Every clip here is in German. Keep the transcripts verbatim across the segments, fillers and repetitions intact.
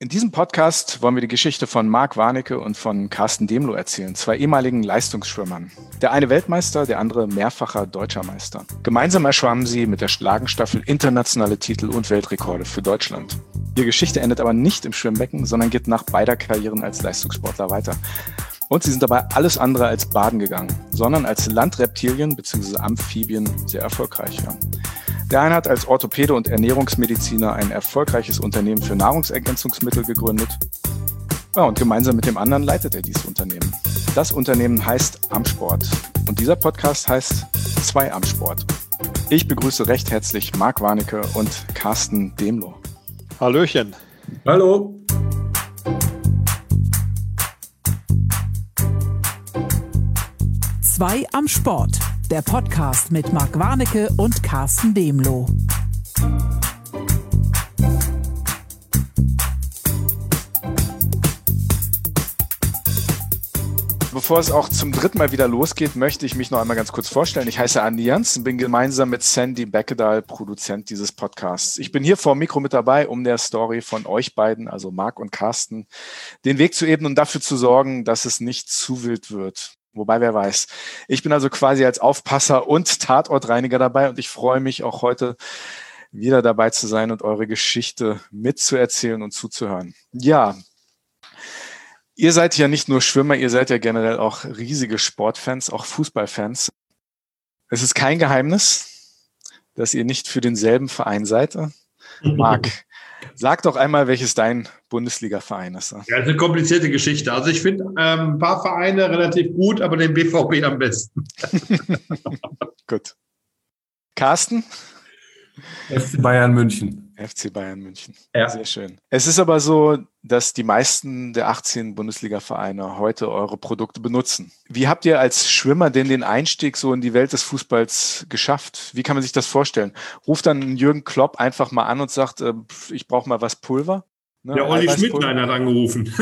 In diesem Podcast wollen wir die Geschichte von Marc Warnecke und von Carsten Demlow erzählen, zwei ehemaligen Leistungsschwimmern. Der eine Weltmeister, der andere mehrfacher Deutscher Meister. Gemeinsam erschwammen sie mit der Schlagenstaffel internationale Titel und Weltrekorde für Deutschland. Ihre Geschichte endet aber nicht im Schwimmbecken, sondern geht nach beider Karrieren als Leistungssportler weiter. Und sie sind dabei alles andere als baden gegangen, sondern als Landreptilien bzw. Amphibien sehr erfolgreich. Ja. Der eine hat als Orthopäde und Ernährungsmediziner ein erfolgreiches Unternehmen für Nahrungsergänzungsmittel gegründet. Ja, und gemeinsam mit dem anderen leitet er dieses Unternehmen. Das Unternehmen heißt Amsport. Und dieser Podcast heißt zwei Amsport. Ich begrüße recht herzlich Marc Warnecke und Carsten Demlow. Hallöchen. Hallo. Zwei am Sport, der Podcast mit Marc Warnecke und Carsten Demlow. Bevor es auch zum dritten Mal wieder losgeht, möchte ich mich noch einmal ganz kurz vorstellen. Ich heiße Andi Jans und bin gemeinsam mit Sandy Beckedahl Produzent dieses Podcasts. Ich bin hier vor dem Mikro mit dabei, um der Story von euch beiden, also Marc und Carsten, den Weg zu ebnen und dafür zu sorgen, dass es nicht zu wild wird. Wobei, wer weiß. Ich bin also quasi als Aufpasser und Tatortreiniger dabei und ich freue mich auch heute wieder dabei zu sein und eure Geschichte mitzuerzählen und zuzuhören. Ja, ihr seid ja nicht nur Schwimmer, ihr seid ja generell auch riesige Sportfans, auch Fußballfans. Es ist kein Geheimnis, dass ihr nicht für denselben Verein seid. Marc, sag doch einmal, welches dein Bundesliga-Verein ist. Ja, das ist eine komplizierte Geschichte. Also ich finde ähm, ein paar Vereine relativ gut, aber den B V B am besten. Gut. Carsten? F C Bayern München. F C Bayern München. Ja. Sehr schön. Es ist aber so, dass die meisten der achtzehn Bundesliga-Vereine heute eure Produkte benutzen. Wie habt ihr als Schwimmer denn den Einstieg so in die Welt des Fußballs geschafft? Wie kann man sich das vorstellen? Ruft dann Jürgen Klopp einfach mal an und sagt, äh, ich brauche mal was Pulver? Ne, ja, Olli Schmidtlein hat angerufen.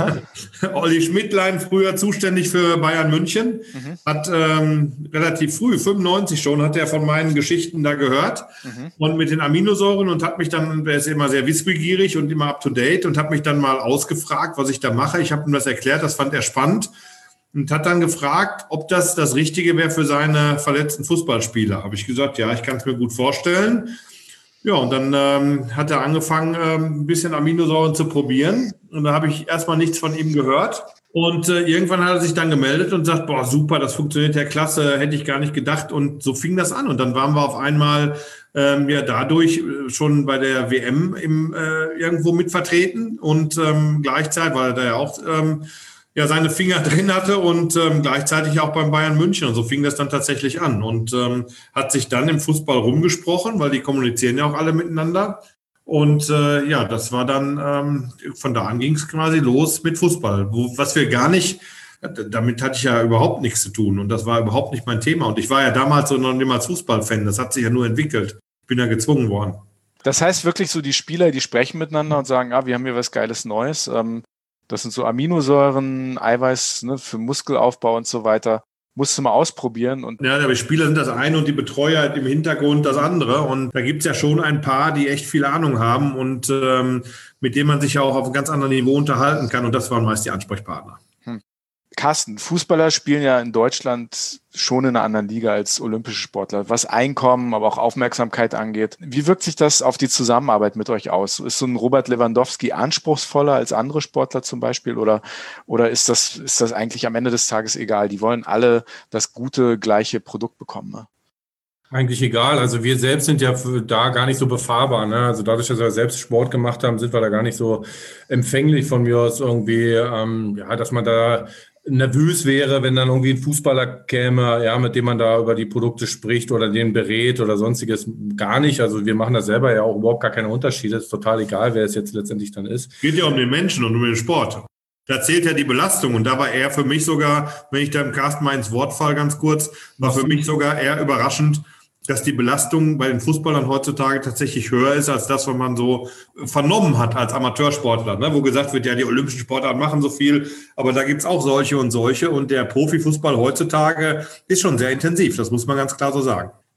Olli Schmidtlein, früher zuständig für Bayern München, mhm. hat ähm, relativ früh, fünfundneunzig schon, hat er von meinen Geschichten da gehört mhm. und mit den Aminosäuren und hat mich dann, er ist immer sehr wissbegierig und immer up to date und hat mich dann mal ausgefragt, was ich da mache. Ich habe ihm das erklärt, das fand er spannend und hat dann gefragt, ob das das Richtige wäre für seine verletzten Fußballspieler. Habe ich gesagt, ja, ich kann es mir gut vorstellen. Ja, und dann ähm, hat er angefangen, ähm, ein bisschen Aminosäuren zu probieren. Und da habe ich erstmal nichts von ihm gehört. Und äh, irgendwann hat er sich dann gemeldet und sagt, boah, super, das funktioniert ja klasse, hätte ich gar nicht gedacht. Und so fing das an. Und dann waren wir auf einmal ähm, ja dadurch schon bei der W M im, äh, irgendwo mitvertreten. Und ähm, gleichzeitig, weil er da ja auch ähm, ja seine Finger drin hatte und ähm, gleichzeitig auch beim Bayern München. Und so fing das dann tatsächlich an und ähm, hat sich dann im Fußball rumgesprochen, weil die kommunizieren ja auch alle miteinander. Und äh, ja, das war dann, ähm, von da an ging es quasi los mit Fußball, wo, was wir gar nicht, damit hatte ich ja überhaupt nichts zu tun und das war überhaupt nicht mein Thema. Und ich war ja damals so noch nicht mal als Fußballfan, das hat sich ja nur entwickelt. Ich bin ja gezwungen worden. Das heißt wirklich so, die Spieler, die sprechen miteinander und sagen, ah, wir haben hier was Geiles Neues. Ähm Das sind so Aminosäuren, Eiweiß, ne, für Muskelaufbau und so weiter. Musst du mal ausprobieren. Und ja, aber die Spieler sind das eine und die Betreuer im Hintergrund das andere. Und da gibt es ja schon ein paar, die echt viel Ahnung haben und ähm, mit denen man sich ja auch auf einem ganz anderen Niveau unterhalten kann. Und das waren meist die Ansprechpartner. Hm. Carsten, Fußballer spielen ja in Deutschland schon in einer anderen Liga als olympische Sportler, was Einkommen, aber auch Aufmerksamkeit angeht. Wie wirkt sich das auf die Zusammenarbeit mit euch aus? Ist so ein Robert Lewandowski anspruchsvoller als andere Sportler zum Beispiel oder, oder ist das, ist das eigentlich am Ende des Tages egal? Die wollen alle das gute, gleiche Produkt bekommen, ne? Eigentlich egal. Also wir selbst sind ja da gar nicht so befahrbar. Ne? Also dadurch, dass wir selbst Sport gemacht haben, sind wir da gar nicht so empfänglich von mir aus irgendwie, ähm, ja, dass man da nervös wäre, wenn dann irgendwie ein Fußballer käme, ja, mit dem man da über die Produkte spricht oder den berät oder sonstiges. Gar nicht. Also wir machen da selber ja auch überhaupt gar keine Unterschiede. Es ist total egal, wer es jetzt letztendlich dann ist. Geht ja um den Menschen und um den Sport. Da zählt ja die Belastung und da war er für mich sogar, wenn ich da im Carsten mal ins Wort falle ganz kurz, war für mich sogar eher überraschend, dass die Belastung bei den Fußballern heutzutage tatsächlich höher ist, als das, was man so vernommen hat als Amateursportler, ne? Wo gesagt wird, ja, die olympischen Sportarten machen so viel, aber da gibt's auch solche und solche und der Profifußball heutzutage ist schon sehr intensiv, das muss man ganz klar so sagen.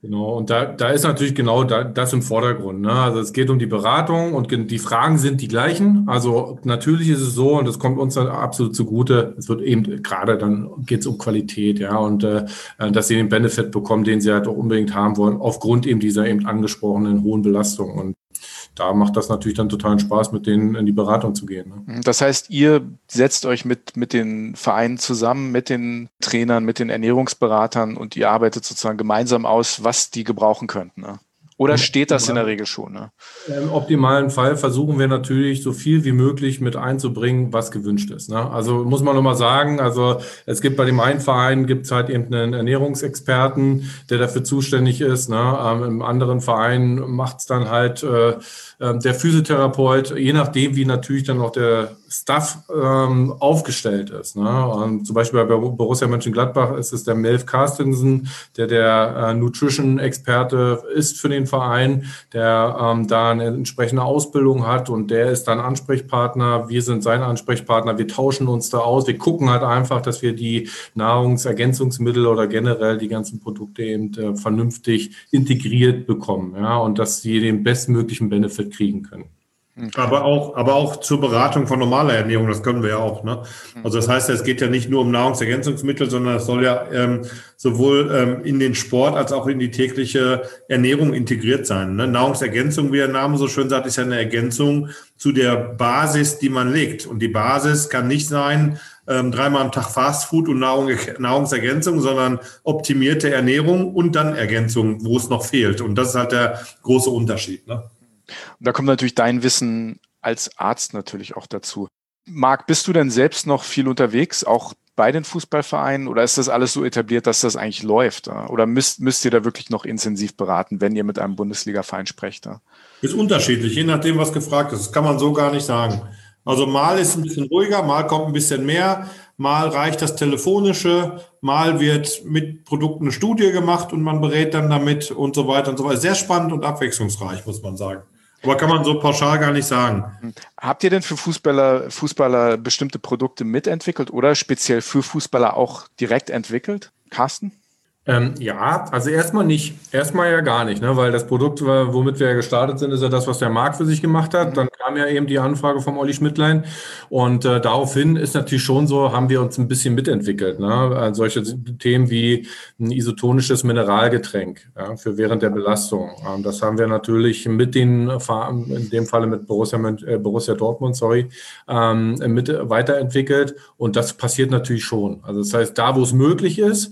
Genau, und da, da ist natürlich genau da, das im Vordergrund. Ne? Also es geht um die Beratung und die Fragen sind die gleichen. Also natürlich ist es so, und das kommt uns dann absolut zugute, es wird eben gerade dann geht es um Qualität, ja, und äh, dass sie den Benefit bekommen, den sie halt auch unbedingt haben wollen, aufgrund eben dieser eben angesprochenen hohen Belastung. Und da macht das natürlich dann totalen Spaß, mit denen in die Beratung zu gehen. Ne? Das heißt, ihr setzt euch mit, mit den Vereinen zusammen, mit den Trainern, mit den Ernährungsberatern und ihr arbeitet sozusagen gemeinsam aus, was die gebrauchen könnten. Ne? Oder steht das in der Regel schon? Ne? Im optimalen Fall versuchen wir natürlich so viel wie möglich mit einzubringen, was gewünscht ist. Ne? Also muss man nochmal sagen, also es gibt bei dem einen Verein gibt es halt eben einen Ernährungsexperten, der dafür zuständig ist. Ne? Ähm, im anderen Verein macht es dann halt äh, der Physiotherapeut, je nachdem, wie natürlich dann auch der Staff ähm, aufgestellt ist. Ne? Und zum Beispiel bei Borussia Mönchengladbach ist es der Melf Carstensen, der der äh, Nutrition-Experte ist für den Verein, der ähm, da eine entsprechende Ausbildung hat und der ist dann Ansprechpartner. Wir sind sein Ansprechpartner. Wir tauschen uns da aus. Wir gucken halt einfach, dass wir die Nahrungsergänzungsmittel oder generell die ganzen Produkte eben äh, vernünftig integriert bekommen, ja, und dass sie den bestmöglichen Benefit kriegen können. Aber auch, aber auch zur Beratung von normaler Ernährung, das können wir ja auch. Ne? Also das heißt, es geht ja nicht nur um Nahrungsergänzungsmittel, sondern es soll ja ähm, sowohl ähm, in den Sport als auch in die tägliche Ernährung integriert sein. Ne? Nahrungsergänzung, wie der Name so schön sagt, ist ja eine Ergänzung zu der Basis, die man legt. Und die Basis kann nicht sein, ähm, dreimal am Tag Fastfood und Nahrung, Nahrungsergänzung, sondern optimierte Ernährung und dann Ergänzung, wo es noch fehlt. Und das ist halt der große Unterschied. Ne? Und da kommt natürlich dein Wissen als Arzt natürlich auch dazu. Marc, bist du denn selbst noch viel unterwegs, auch bei den Fußballvereinen, oder ist das alles so etabliert, dass das eigentlich läuft? Oder müsst, müsst ihr da wirklich noch intensiv beraten, wenn ihr mit einem Bundesliga-Verein sprecht? Ist unterschiedlich, je nachdem, was gefragt ist. Das kann man so gar nicht sagen. Also mal ist ein bisschen ruhiger, mal kommt ein bisschen mehr, mal reicht das Telefonische, mal wird mit Produkten eine Studie gemacht und man berät dann damit und so weiter und so weiter. Sehr spannend und abwechslungsreich, muss man sagen. Aber kann man so pauschal gar nicht sagen. Habt ihr denn für Fußballer, Fußballer bestimmte Produkte mitentwickelt oder speziell für Fußballer auch direkt entwickelt? Carsten? Ähm, ja, also erstmal nicht. Erstmal ja gar nicht, ne? Weil das Produkt, womit wir ja gestartet sind, ist ja das, was der Marc für sich gemacht hat. Dann kam ja eben die Anfrage vom Olli Schmidtlein und äh, daraufhin ist natürlich schon so, haben wir uns ein bisschen mitentwickelt. Ne? Also solche Themen wie ein isotonisches Mineralgetränk, ja, für während der Belastung. Ähm, das haben wir natürlich mit den, in dem Falle mit Borussia, äh, Borussia Dortmund, sorry, ähm, mit weiterentwickelt und das passiert natürlich schon. Also das heißt, da wo es möglich ist,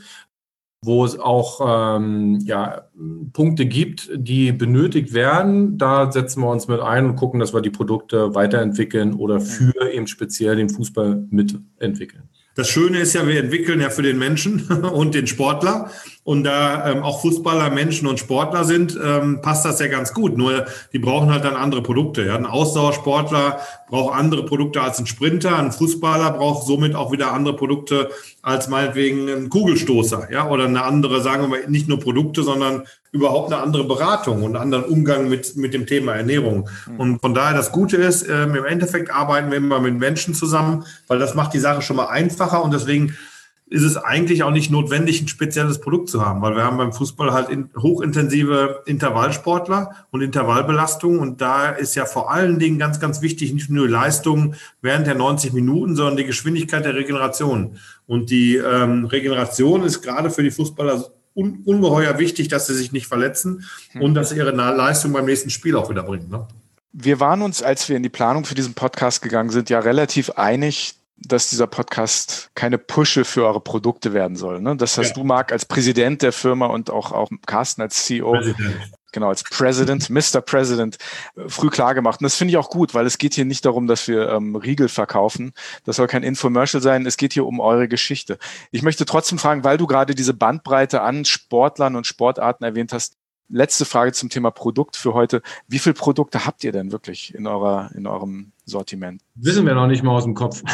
wo es auch ähm, ja, Punkte gibt, die benötigt werden, da setzen wir uns mit ein und gucken, dass wir die Produkte weiterentwickeln oder für eben speziell den Fußball mitentwickeln. Das Schöne ist ja, wir entwickeln ja für den Menschen und den Sportler. Und da ähm, auch Fußballer Menschen und Sportler sind, ähm, passt das ja ganz gut. Nur die brauchen halt dann andere Produkte. Ja? Ein Ausdauersportler braucht andere Produkte als ein Sprinter. Ein Fußballer braucht somit auch wieder andere Produkte als meinetwegen ein Kugelstoßer. Ja? Oder eine andere, sagen wir mal, nicht nur Produkte, sondern überhaupt eine andere Beratung und einen anderen Umgang mit, mit dem Thema Ernährung. Und von daher das Gute ist, ähm, im Endeffekt arbeiten wir immer mit Menschen zusammen, weil das macht die Sache schon mal einfacher und deswegen ist es eigentlich auch nicht notwendig, ein spezielles Produkt zu haben, weil wir haben beim Fußball halt in, hochintensive Intervallsportler und Intervallbelastung und da ist ja vor allen Dingen ganz, ganz wichtig, nicht nur Leistung während der neunzig Minuten, sondern die Geschwindigkeit der Regeneration. Und die ähm, Regeneration ist gerade für die Fußballer un, ungeheuer wichtig, dass sie sich nicht verletzen und dass sie ihre Leistung beim nächsten Spiel auch wieder bringen. Ne? Wir waren uns, als wir in die Planung für diesen Podcast gegangen sind, ja relativ einig, dass dieser Podcast keine Pushe für eure Produkte werden soll. Ne? Das hast ja. du, Marc, als Präsident der Firma und auch, auch Carsten als C E O, President. genau, als President, Mister President, früh klar gemacht. Und das finde ich auch gut, weil es geht hier nicht darum, dass wir ähm, Riegel verkaufen. Das soll kein Infomercial sein. Es geht hier um eure Geschichte. Ich möchte trotzdem fragen, weil du gerade diese Bandbreite an Sportlern und Sportarten erwähnt hast, letzte Frage zum Thema Produkt für heute. Wie viele Produkte habt ihr denn wirklich in eurer, in eurem Sortiment? Wissen wir noch nicht mal aus dem Kopf.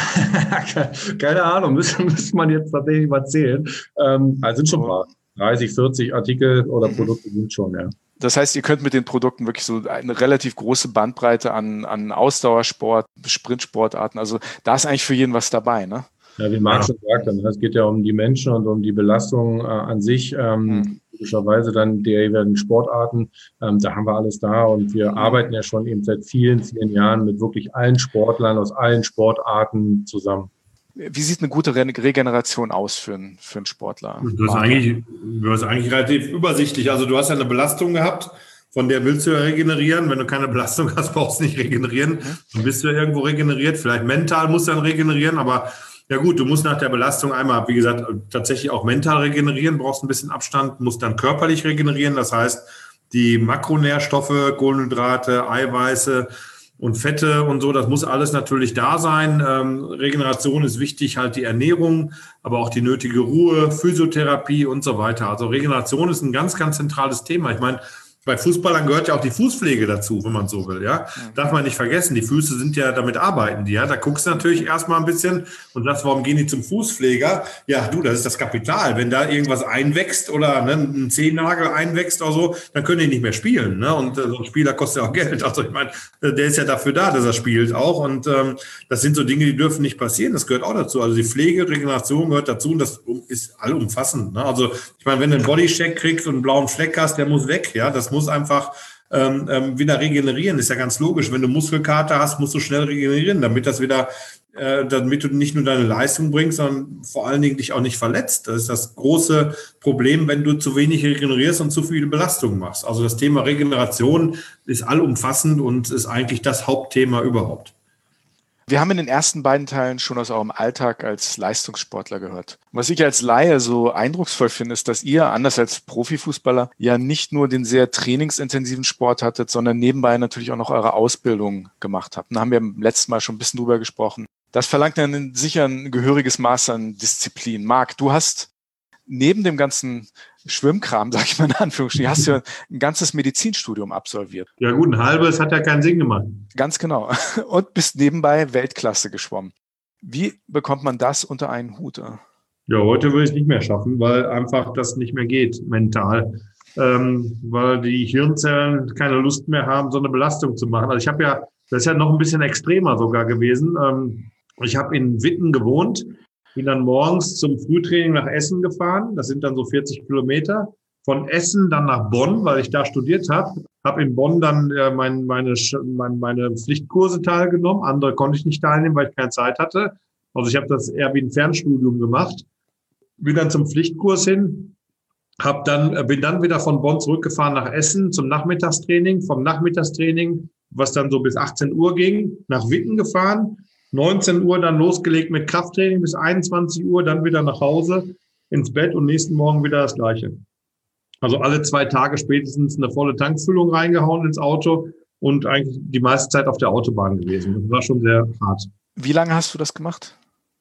Keine Ahnung, müsste müsste man jetzt tatsächlich mal zählen. Ähm, also sind schon mal dreißig, vierzig Artikel oder Produkte sind schon, ja. Das heißt, ihr könnt mit den Produkten wirklich so eine relativ große Bandbreite an, an Ausdauersport, Sprintsportarten, also da ist eigentlich für jeden was dabei, ne? Ja, wie Marc schon sagte, es geht ja um die Menschen und um die Belastung äh, an sich. Ähm, mhm. Typischerweise dann die jeweiligen Sportarten. Ähm, da haben wir alles da und wir arbeiten ja schon eben seit vielen, vielen Jahren mit wirklich allen Sportlern aus allen Sportarten zusammen. Wie sieht eine gute Re- Regeneration aus für einen, für einen Sportler? Du hast, eigentlich, du hast eigentlich relativ übersichtlich. Also du hast ja eine Belastung gehabt, von der willst du ja regenerieren. Wenn du keine Belastung hast, brauchst du nicht regenerieren. Dann bist du ja irgendwo regeneriert. Vielleicht mental musst du dann regenerieren, aber ja gut, du musst nach der Belastung einmal, wie gesagt, tatsächlich auch mental regenerieren, brauchst ein bisschen Abstand, musst dann körperlich regenerieren. Das heißt, die Makronährstoffe, Kohlenhydrate, Eiweiße und Fette und so, das muss alles natürlich da sein. Ähm, Regeneration ist wichtig, halt die Ernährung, aber auch die nötige Ruhe, Physiotherapie und so weiter. Also Regeneration ist ein ganz, ganz zentrales Thema. Ich meine, bei Fußballern gehört ja auch die Fußpflege dazu, wenn man so will, ja. Darf man nicht vergessen, die Füße sind ja, damit arbeiten die, ja. Da guckst du natürlich erstmal ein bisschen und sagst, warum gehen die zum Fußpfleger? Ja, du, das ist das Kapital. Wenn da irgendwas einwächst oder ne, ein Zehennagel einwächst oder so, dann können die nicht mehr spielen, ne. Und äh, so ein Spieler kostet ja auch Geld. Also ich meine, der ist ja dafür da, dass er spielt auch. Und ähm, das sind so Dinge, die dürfen nicht passieren. Das gehört auch dazu. Also die Pflege, Regeneration gehört dazu und das ist allumfassend, ne. Also ich meine, wenn du einen Bodycheck kriegst und einen blauen Fleck hast, der muss weg, ja. Das muss einfach ähm, ähm, wieder regenerieren, ist ja ganz logisch. Wenn du Muskelkater hast, musst du schnell regenerieren, damit das wieder, äh, damit du nicht nur deine Leistung bringst, sondern vor allen Dingen dich auch nicht verletzt. Das ist das große Problem, wenn du zu wenig regenerierst und zu viele Belastungen machst. Also das Thema Regeneration ist allumfassend und ist eigentlich das Hauptthema überhaupt. Wir haben in den ersten beiden Teilen schon aus eurem Alltag als Leistungssportler gehört. Was ich als Laie so eindrucksvoll finde, ist, dass ihr, anders als Profifußballer, ja nicht nur den sehr trainingsintensiven Sport hattet, sondern nebenbei natürlich auch noch eure Ausbildung gemacht habt. Da haben wir im letzten Mal schon ein bisschen drüber gesprochen. Das verlangt dann sicher ein gehöriges Maß an Disziplin. Marc, du hast neben dem ganzen Schwimmkram, sag ich mal in Anführungsstrichen, hast du ja ein ganzes Medizinstudium absolviert. Ja gut, ein halbes hat ja keinen Sinn gemacht. Ganz genau. Und bist nebenbei Weltklasse geschwommen. Wie bekommt man das unter einen Hut? Ja, heute würde ich es nicht mehr schaffen, weil einfach das nicht mehr geht, mental. Ähm, weil die Hirnzellen keine Lust mehr haben, so eine Belastung zu machen. Also ich habe ja, das ist ja noch ein bisschen extremer sogar gewesen. Ähm, ich habe in Witten gewohnt. Bin dann morgens zum Frühtraining nach Essen gefahren. Das sind dann so vierzig Kilometer. Von Essen dann nach Bonn, weil ich da studiert habe. Habe in Bonn dann äh, mein, meine, meine, meine Pflichtkurse teilgenommen. Andere konnte ich nicht teilnehmen, weil ich keine Zeit hatte. Also ich habe das eher wie ein Fernstudium gemacht. Bin dann zum Pflichtkurs hin. Hab dann, bin dann wieder von Bonn zurückgefahren nach Essen zum Nachmittagstraining. Vom Nachmittagstraining, was dann so bis achtzehn Uhr ging, nach Witten gefahren. neunzehn Uhr dann losgelegt mit Krafttraining bis einundzwanzig Uhr, dann wieder nach Hause, ins Bett und nächsten Morgen wieder das Gleiche. Also alle zwei Tage spätestens eine volle Tankfüllung reingehauen ins Auto und eigentlich die meiste Zeit auf der Autobahn gewesen. Das war schon sehr hart. Wie lange hast du das gemacht?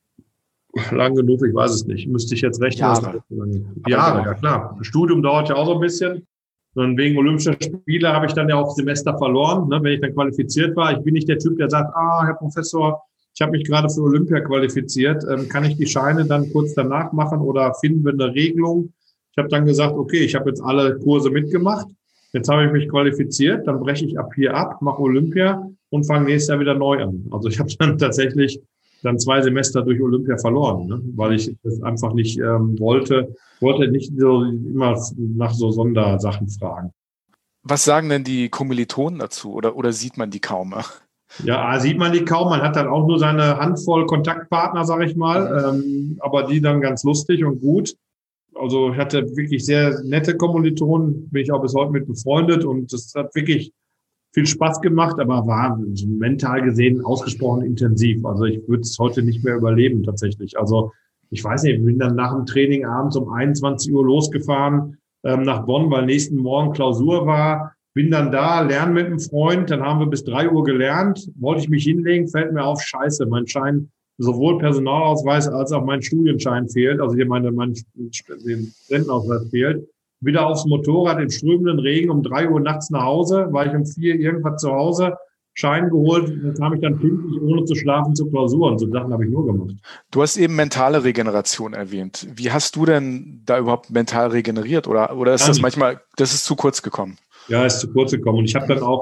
Lang genug, ich weiß es nicht. Müsste ich jetzt rechnen. Jahre. Jahre, ja klar. Das Studium dauert ja auch so ein bisschen. Und wegen Olympischer Spiele habe ich dann ja auch Semester verloren, ne, wenn ich dann qualifiziert war. Ich bin nicht der Typ, der sagt, ah, Herr Professor, ich habe mich gerade für Olympia qualifiziert. Ähm, kann ich die Scheine dann kurz danach machen oder finden wir eine Regelung? Ich habe dann gesagt, okay, ich habe jetzt alle Kurse mitgemacht. Jetzt habe ich mich qualifiziert, dann breche ich ab hier ab, mache Olympia und fange nächstes Jahr wieder neu an. Also ich habe dann tatsächlich dann zwei Semester durch Olympia verloren, ne? Weil ich das einfach nicht ähm, wollte, wollte nicht so immer nach so Sondersachen fragen. Was sagen denn die Kommilitonen dazu oder, oder sieht man die kaum? Ja, sieht man die kaum. Man hat dann auch nur seine Handvoll Kontaktpartner, sag ich mal, ähm, aber die dann ganz lustig und gut. Also ich hatte wirklich sehr nette Kommilitonen, bin ich auch bis heute mit befreundet und das hat wirklich viel Spaß gemacht, aber war mental gesehen ausgesprochen intensiv. Also ich würde es heute nicht mehr überleben tatsächlich. Also ich weiß nicht, ich bin dann nach dem Training abends um einundzwanzig Uhr losgefahren ähm, nach Bonn, weil nächsten Morgen Klausur war. Bin dann da, lernen mit einem Freund, dann haben wir bis drei Uhr gelernt. Wollte ich mich hinlegen, fällt mir auf, scheiße, mein Schein, sowohl Personalausweis als auch mein Studienschein fehlt. Also hier meine, mein Studentenausweis fehlt. Wieder aufs Motorrad im strömenden Regen um drei Uhr nachts nach Hause, war ich um vier irgendwas zu Hause, Schein geholt, dann kam ich dann pünktlich, ohne zu schlafen, zur Klausur. Und so Sachen habe ich nur gemacht. Du hast eben mentale Regeneration erwähnt. Wie hast du denn da überhaupt mental regeneriert? Oder, oder ist das manchmal, das ist zu kurz gekommen? Ja, ist zu kurz gekommen. Und ich habe dann auch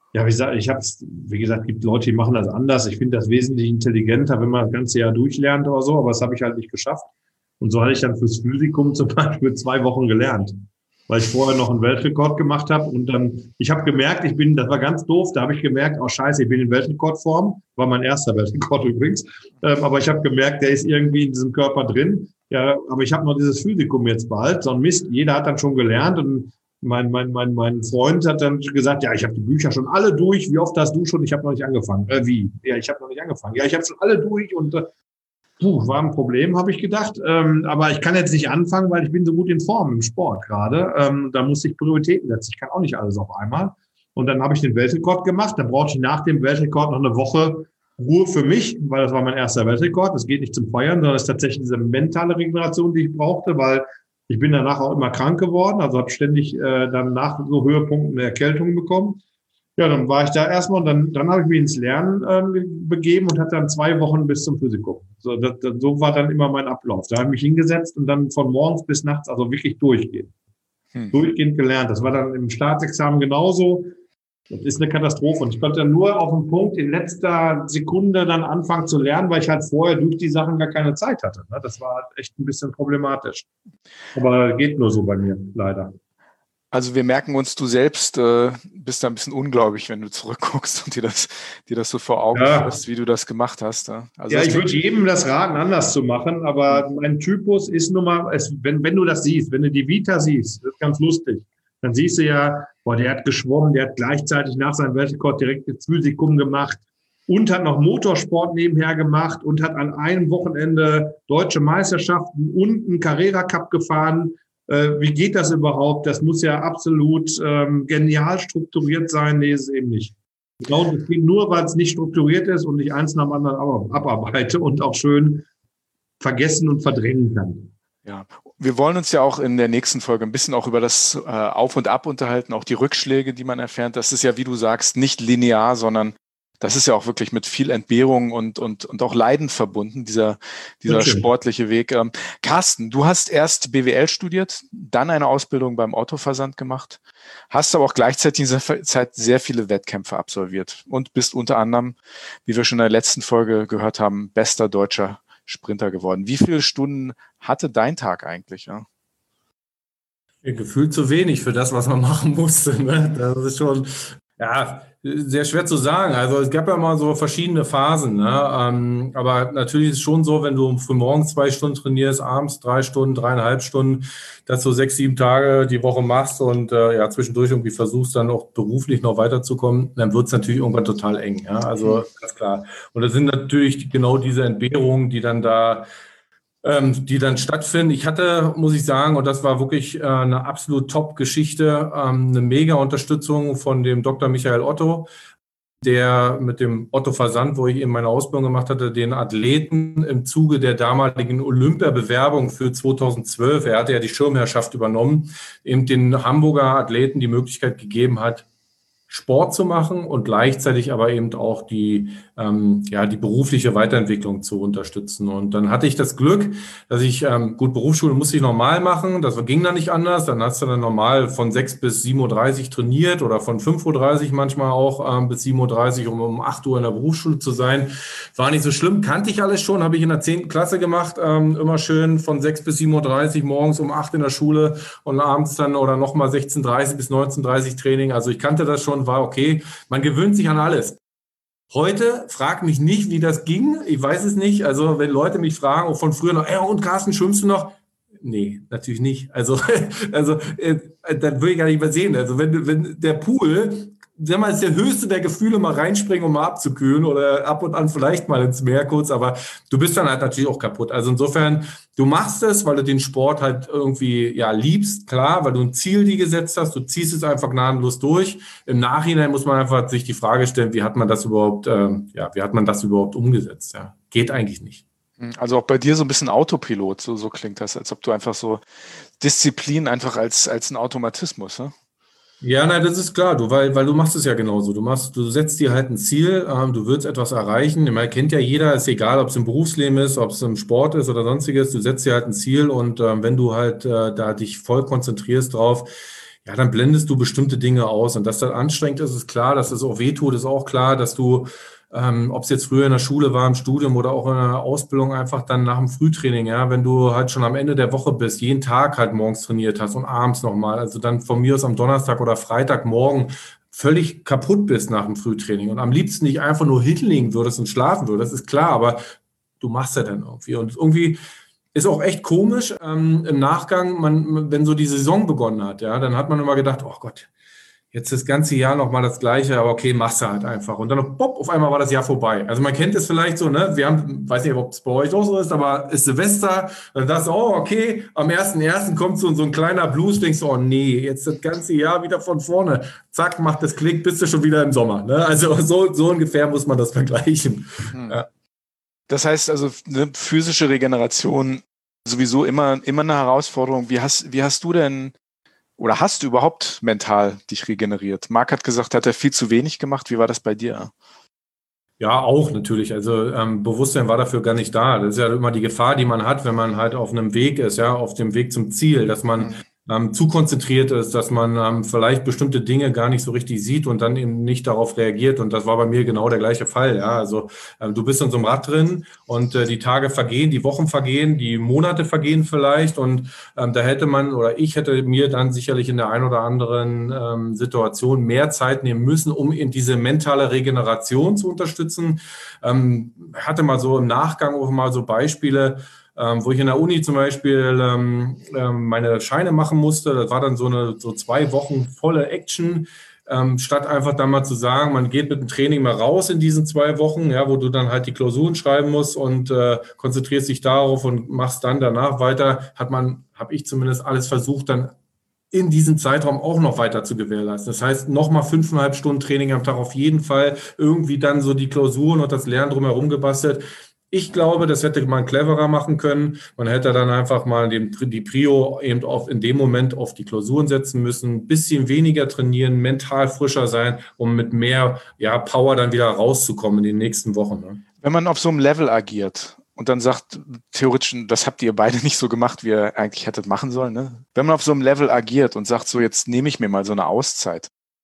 Ja, wie gesagt, ich habe es, wie gesagt, gibt Leute, die machen das anders. Ich finde das wesentlich intelligenter, wenn man das ganze Jahr durchlernt oder so, aber das habe ich halt nicht geschafft. Und so hatte ich dann fürs Physikum zum Beispiel zwei Wochen gelernt, weil ich vorher noch einen Weltrekord gemacht habe. Und dann, ich habe gemerkt, ich bin, das war ganz doof, da habe ich gemerkt, oh scheiße, ich bin in Weltrekordform, war mein erster Weltrekord übrigens. Ähm, aber ich habe gemerkt, der ist irgendwie in diesem Körper drin. Ja, aber ich habe noch dieses Physikum jetzt bald, so ein Mist. Jeder hat dann schon gelernt und Mein, mein, mein, mein Freund hat dann gesagt, ja, ich habe die Bücher schon alle durch. Wie oft hast du schon? Ich habe noch nicht angefangen. Äh, wie? Ja, ich habe noch nicht angefangen. Ja, ich habe schon alle durch und äh, puh, war ein Problem, habe ich gedacht. Ähm, aber ich kann jetzt nicht anfangen, weil ich bin so gut in Form im Sport gerade. Ähm, da muss ich Prioritäten setzen. Ich kann auch nicht alles auf einmal. Und dann habe ich den Weltrekord gemacht. Da brauchte ich nach dem Weltrekord noch eine Woche Ruhe für mich, weil das war mein erster Weltrekord. Das geht nicht zum Feiern, sondern das ist tatsächlich diese mentale Regeneration, die ich brauchte, weil ich bin danach auch immer krank geworden, also habe ständig äh, dann nach so Höhepunkten eine Erkältung bekommen. Ja, dann war ich da erstmal und dann, dann habe ich mich ins Lernen äh, begeben und hatte dann zwei Wochen bis zum Physikum. So, das, das, so war dann immer mein Ablauf. Da habe ich mich hingesetzt und dann von morgens bis nachts, also wirklich durchgehend. Hm. Durchgehend gelernt. Das war dann im Staatsexamen genauso. Das ist eine Katastrophe. Und ich konnte dann nur auf den Punkt in letzter Sekunde dann anfangen zu lernen, weil ich halt vorher durch die Sachen gar keine Zeit hatte. Das war halt echt ein bisschen problematisch. Aber geht nur so bei mir, leider. Also wir merken uns, du selbst äh, bist da ein bisschen ungläubig, wenn du zurückguckst und dir das, dir das so vor Augen ja. führst, wie du das gemacht hast. Ja, also ja ich würde jedem das raten, anders zu machen, aber mein Typus ist nun mal, es, wenn, wenn du das siehst, wenn du die Vita siehst, das ist ganz lustig, dann siehst du ja, boah, der hat geschwommen, der hat gleichzeitig nach seinem Weltrekord direkt das Physikum gemacht und hat noch Motorsport nebenher gemacht und hat an einem Wochenende deutsche Meisterschaften und einen Carrera Cup gefahren. Äh, wie geht das überhaupt? Das muss ja absolut ähm, genial strukturiert sein. Nee, ist es eben nicht. Ich glaube, es geht nur, weil es nicht strukturiert ist und ich eins nach dem anderen abarbeite und auch schön vergessen und verdrängen kann. Ja, wir wollen uns ja auch in der nächsten Folge ein bisschen auch über das äh, Auf und Ab unterhalten, auch die Rückschläge, die man erfährt. Das ist ja, wie du sagst, nicht linear, sondern das ist ja auch wirklich mit viel Entbehrung und und und auch Leiden verbunden, dieser dieser sportliche Weg. Ähm, Carsten, du hast erst B W L studiert, dann eine Ausbildung beim Otto-Versand gemacht, hast aber auch gleichzeitig in dieser Zeit sehr viele Wettkämpfe absolviert und bist unter anderem, wie wir schon in der letzten Folge gehört haben, bester deutscher Sprinter geworden. Wie viele Stunden hatte dein Tag eigentlich? Ja? Gefühlt zu wenig für das, was man machen musste. Ne? Das ist schon, ja, sehr schwer zu sagen. Also es gab ja mal so verschiedene Phasen. Ne? Ähm, aber natürlich ist es schon so, wenn du für morgens zwei Stunden trainierst, abends drei Stunden, dreieinhalb Stunden, dass du sechs, sieben Tage die Woche machst und äh, ja zwischendurch irgendwie versuchst, dann auch beruflich noch weiterzukommen, dann wird es natürlich irgendwann total eng. Ja? Also ganz klar. Und das sind natürlich genau diese Entbehrungen, die dann da Ähm, die dann stattfinden. Ich hatte, muss ich sagen, und das war wirklich äh, eine absolut Top-Geschichte, ähm, eine mega Unterstützung von dem Doktor Michael Otto, der mit dem Otto-Versand, wo ich eben meine Ausbildung gemacht hatte, den Athleten im Zuge der damaligen Olympiabewerbung für zweitausendzwölf, er hatte ja die Schirmherrschaft übernommen, eben den Hamburger Athleten die Möglichkeit gegeben hat, Sport zu machen und gleichzeitig aber eben auch die, ähm, ja, die berufliche Weiterentwicklung zu unterstützen. Und dann hatte ich das Glück, dass ich, ähm, gut, Berufsschule musste ich normal machen, das ging dann nicht anders. Dann hast du dann normal von sechs bis sieben Uhr dreißig trainiert oder von fünf Uhr dreißig manchmal auch ähm, bis sieben Uhr dreißig, um um acht Uhr in der Berufsschule zu sein. War nicht so schlimm, kannte ich alles schon, habe ich in der zehnten Klasse gemacht, ähm, immer schön von sechs bis sieben Uhr dreißig morgens um acht in der Schule und abends dann oder nochmal sechzehn Uhr dreißig bis neunzehn Uhr dreißig Training. Also ich kannte das schon, war okay. Man gewöhnt sich an alles. Heute frag mich nicht, wie das ging. Ich weiß es nicht. Also wenn Leute mich fragen, auch von früher noch, ey, und Carsten, schwimmst du noch? Nee, natürlich nicht. Also, also äh, das würde ich gar nicht mehr sehen. Also wenn, wenn der Pool, sag mal, ist der höchste der Gefühle, mal reinspringen, um mal abzukühlen oder ab und an vielleicht mal ins Meer kurz, aber du bist dann halt natürlich auch kaputt. Also insofern, du machst es, weil du den Sport halt irgendwie ja liebst, klar, weil du ein Ziel dir gesetzt hast, du ziehst es einfach gnadenlos durch. Im Nachhinein muss man einfach sich die Frage stellen, wie hat man das überhaupt, ähm, ja, wie hat man das überhaupt umgesetzt? Ja, geht eigentlich nicht. Also auch bei dir so ein bisschen Autopilot, so, so klingt das, als ob du einfach so Disziplin einfach als, als ein Automatismus, ne? Ja, nein, das ist klar, du, weil, weil du machst es ja genauso. Du machst, du setzt dir halt ein Ziel, ähm, du willst etwas erreichen. Ich meine, kennt ja jeder, ist egal, ob es im Berufsleben ist, ob es im Sport ist oder sonstiges, du setzt dir halt ein Ziel und ähm, wenn du halt äh, da dich voll konzentrierst drauf, ja, dann blendest du bestimmte Dinge aus. Und dass das anstrengend ist, ist klar, dass es auch wehtut, ist auch klar, dass du, ähm, ob es jetzt früher in der Schule war, im Studium oder auch in der Ausbildung, einfach dann nach dem Frühtraining, ja, wenn du halt schon am Ende der Woche bist, jeden Tag halt morgens trainiert hast und abends nochmal, also dann von mir aus am Donnerstag oder Freitagmorgen völlig kaputt bist nach dem Frühtraining und am liebsten nicht einfach nur hinlegen würdest und schlafen würdest, das ist klar, aber du machst ja dann irgendwie. Und irgendwie ist auch echt komisch ähm, im Nachgang, man, wenn so die Saison begonnen hat, ja, dann hat man immer gedacht, oh Gott, jetzt das ganze Jahr nochmal das Gleiche, aber okay, machst du halt einfach. Und dann, pop, auf einmal war das Jahr vorbei. Also man kennt es vielleicht so, ne? Wir haben, weiß nicht, ob es bei euch auch so ist, aber ist Silvester, dann sagst du, oh, okay, am ersten ersten kommt so, so ein kleiner Blues, denkst du, oh nee, jetzt das ganze Jahr wieder von vorne. Zack, macht das Klick, bist du schon wieder im Sommer. Ne? Also so, so ungefähr muss man das vergleichen. Hm. Ja. Das heißt also, eine physische Regeneration sowieso immer, immer eine Herausforderung. Wie hast, wie hast du denn oder hast du überhaupt mental dich regeneriert? Marc hat gesagt, hat er viel zu wenig gemacht. Wie war das bei dir? Ja, auch natürlich. Also ähm, Bewusstsein war dafür gar nicht da. Das ist ja immer die Gefahr, die man hat, wenn man halt auf einem Weg ist, ja, auf dem Weg zum Ziel, dass man mhm. ähm, zu konzentriert ist, dass man ähm, vielleicht bestimmte Dinge gar nicht so richtig sieht und dann eben nicht darauf reagiert. Und das war bei mir genau der gleiche Fall. Ja, also ähm, du bist in so einem Rad drin und äh, die Tage vergehen, die Wochen vergehen, die Monate vergehen vielleicht. Und ähm, da hätte man oder ich hätte mir dann sicherlich in der einen oder anderen ähm, Situation mehr Zeit nehmen müssen, um in diese mentale Regeneration zu unterstützen. Ähm, hatte mal so im Nachgang auch mal so Beispiele, Ähm, wo ich in der Uni zum Beispiel ähm, ähm, meine Scheine machen musste. Das war dann so eine so zwei Wochen volle Action, ähm, statt einfach dann mal zu sagen, man geht mit dem Training mal raus in diesen zwei Wochen, ja, wo du dann halt die Klausuren schreiben musst und äh, konzentrierst dich darauf und machst dann danach weiter, hat man, habe ich zumindest alles versucht, dann in diesem Zeitraum auch noch weiter zu gewährleisten. Das heißt, nochmal fünfeinhalb Stunden Training am Tag auf jeden Fall, irgendwie dann so die Klausuren und das Lernen drumherum gebastelt. Ich glaube, das hätte man cleverer machen können. Man hätte dann einfach mal den, die Prio eben auf, in dem Moment auf die Klausuren setzen müssen, ein bisschen weniger trainieren, mental frischer sein, um mit mehr ja, Power dann wieder rauszukommen in den nächsten Wochen. Ne? Wenn man auf so einem Level agiert und dann sagt, theoretisch, das habt ihr beide nicht so gemacht, wie ihr eigentlich hättet machen sollen. Ne? Wenn man auf so einem Level agiert und sagt, so jetzt nehme ich mir mal so eine Auszeit,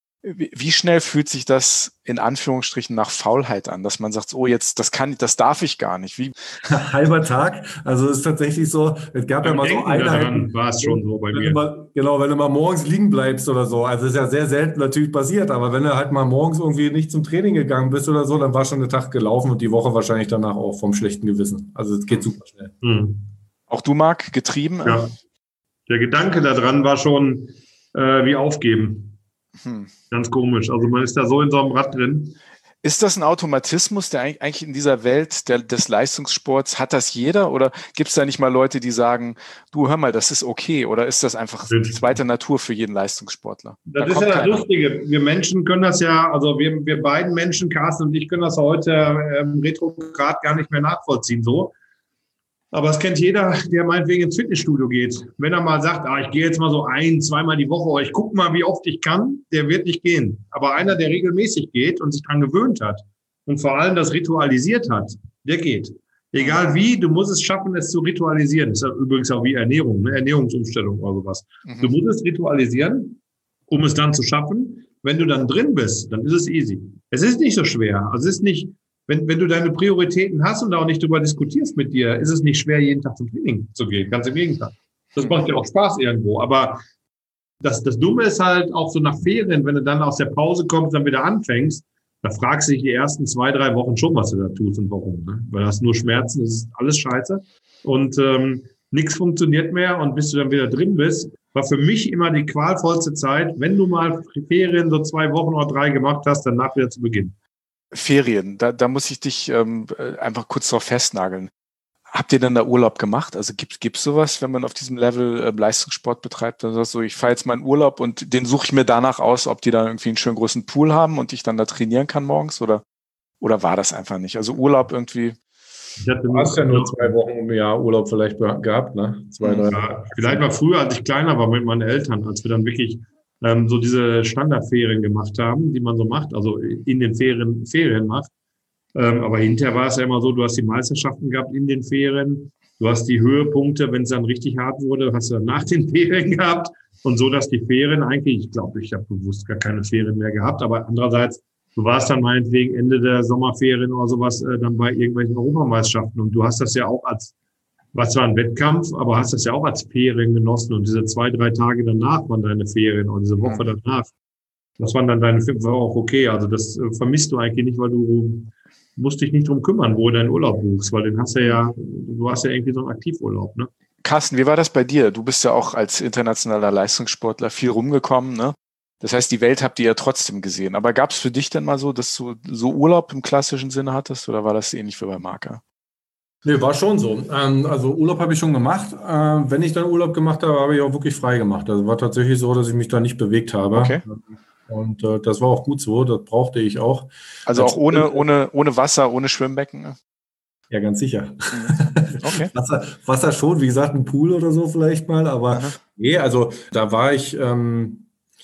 wie schnell fühlt sich das in Anführungsstrichen nach Faulheit an, dass man sagt, oh jetzt, das kann, das darf ich gar nicht. Wie? Halber Tag, also es ist tatsächlich so, es gab ja, ja mal so Einheiten. War es schon so bei mir. Mal, genau, wenn du mal morgens liegen bleibst oder so, also es ist ja sehr selten natürlich passiert, aber wenn du halt mal morgens irgendwie nicht zum Training gegangen bist oder so, dann war schon der Tag gelaufen und die Woche wahrscheinlich danach auch vom schlechten Gewissen. Also es geht super schnell. Mhm. Auch du, Marc, getrieben? Ja, der Gedanke daran war schon äh, wie aufgeben. Hm. Ganz komisch. Also man ist da so in so einem Rad drin. Ist das ein Automatismus, der eigentlich in dieser Welt der, des Leistungssports, hat das jeder? Oder gibt es da nicht mal Leute, die sagen, du hör mal, das ist okay? Oder ist das einfach die zweite Natur für jeden Leistungssportler? Das da ist ja das keiner. Lustige. Wir Menschen können das ja, also wir, wir beiden Menschen, Carsten und ich, können das heute ähm, retrograd gar nicht mehr nachvollziehen so. Aber es kennt jeder, der meinetwegen ins Fitnessstudio geht. Wenn er mal sagt, ah, ich gehe jetzt mal so ein, zweimal die Woche oder ich gucke mal, wie oft ich kann, der wird nicht gehen. Aber einer, der regelmäßig geht und sich dran gewöhnt hat und vor allem das ritualisiert hat, der geht. Egal wie, du musst es schaffen, es zu ritualisieren. Das ist ja übrigens auch wie Ernährung, ne? Ernährungsumstellung oder sowas. Mhm. Du musst es ritualisieren, um es dann zu schaffen. Wenn du dann drin bist, dann ist es easy. Es ist nicht so schwer. Also es ist nicht... Wenn, wenn du deine Prioritäten hast und auch nicht darüber diskutierst mit dir, ist es nicht schwer, jeden Tag zum Training zu gehen. Ganz im Gegenteil. Das macht dir auch Spaß irgendwo. Aber das, das Dumme ist halt auch so nach Ferien, wenn du dann aus der Pause kommst, dann wieder anfängst, da fragst du dich die ersten zwei, drei Wochen schon, was du da tust und warum. Ne? Weil du hast nur Schmerzen, das ist alles scheiße. Und ähm, nichts funktioniert mehr. Und bis du dann wieder drin bist, war für mich immer die qualvollste Zeit, wenn du mal Ferien so zwei Wochen oder drei gemacht hast, danach wieder zu beginnen. Ferien, da, da muss ich dich ähm, einfach kurz drauf festnageln. Habt ihr denn da Urlaub gemacht? Also gibt es sowas, wenn man auf diesem Level äh, Leistungssport betreibt? Dann sagst du, ich fahre jetzt mal in Urlaub und den suche ich mir danach aus, ob die da irgendwie einen schönen großen Pool haben und ich dann da trainieren kann morgens? Oder, oder war das einfach nicht? Also Urlaub irgendwie... Ich hatte du hast ja nur zwei Wochen im Jahr Urlaub vielleicht gehabt, ne? Zwei, drei. Ja, vielleicht mal früher, als ich kleiner war mit meinen Eltern, als wir dann wirklich ähm, so diese Standardferien gemacht haben, die man so macht, also in den Ferien, Ferien macht. Ähm, aber hinterher war es ja immer so, du hast die Meisterschaften gehabt in den Ferien, du hast die Höhepunkte, wenn es dann richtig hart wurde, hast du dann nach den Ferien gehabt Und so, dass die Ferien eigentlich, ich glaube, ich habe bewusst gar keine Ferien mehr gehabt, aber andererseits, du warst dann meinetwegen Ende der Sommerferien oder sowas äh, dann bei irgendwelchen Europameisterschaften und du hast das ja auch als, was zwar ein Wettkampf, aber hast das ja auch als Ferien genossen und diese zwei, drei Tage danach waren deine Ferien oder diese Woche danach, das waren dann deine Ferien, war auch okay. Also das äh, vermisst du eigentlich nicht, weil du musst dich nicht drum kümmern, wo du deinen Urlaub buchst, weil den hast du ja, du hast ja irgendwie so einen Aktivurlaub, ne? Carsten, wie war das bei dir? Du bist ja auch als internationaler Leistungssportler viel rumgekommen, ne? Das heißt, die Welt habt ihr ja trotzdem gesehen. Aber gab es für dich denn mal so, dass du so Urlaub im klassischen Sinne hattest oder war das ähnlich wie bei Marca? Nee, war schon so. Ähm, also Urlaub habe ich schon gemacht. Ähm, wenn ich dann Urlaub gemacht habe, habe ich auch wirklich frei gemacht. Also war tatsächlich so, dass ich mich da nicht bewegt habe. Okay. Und äh, das war auch gut so, das brauchte ich auch. Also Als, auch ohne, ohne, ohne Wasser, ohne Schwimmbecken? Ne? Ja, ganz sicher. Okay. Wasser, Wasser schon, wie gesagt, ein Pool oder so vielleicht mal, aber Aha. nee, also da war ich, ähm,